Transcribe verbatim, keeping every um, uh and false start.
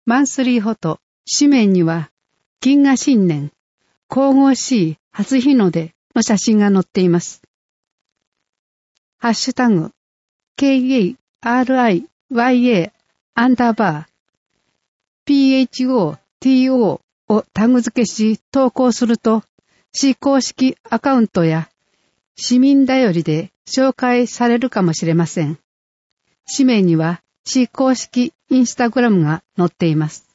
マンスリーフォト、紙面には、銀河新年、神々しい初日の出の写真が載っています。ハッシュタグ、ケーエーアールアイワイエー アンダーバー、ピーエイチオーティーオー をタグ付けし投稿すると、市公式アカウントや市民だよりで紹介されるかもしれません。紙面には市公式インスタグラムが載っています。